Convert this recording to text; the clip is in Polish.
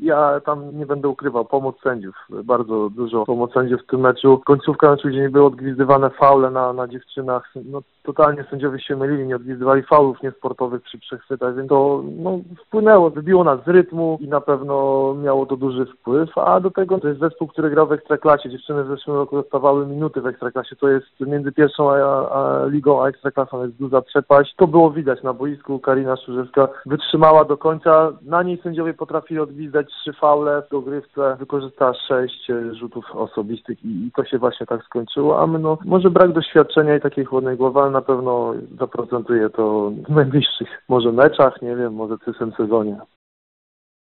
Ja tam nie będę ukrywał, pomoc sędziów, bardzo dużo pomoc sędziów w tym meczu. Końcówka meczu, gdzie nie były odgwizdywane faule na dziewczynach, no totalnie sędziowie się mylili, nie odgwizdywali faulów niesportowych przy przechwytach, więc to wpłynęło, wybiło nas z rytmu i na pewno miało to duży wpływ, a do tego to jest zespół, który grał w Ekstraklasie. Dziewczyny w zeszłym roku dostawały minuty w Ekstraklasie, to jest między pierwszą a ligą, a Ekstraklasą jest duża przepaść. To było widać na boisku. Karina Szurzewska wytrzymała do końca, na niej sędziowie potrafili odgwizdać 3 faule w dogrywce, wykorzystała 6 rzutów osobistych i to się właśnie tak skończyło, a my może brak doświadczenia i takiej chłodnej głowy, ale na pewno zaprocentuje to w najbliższych może meczach, nie wiem, może w przyszłym sezonie.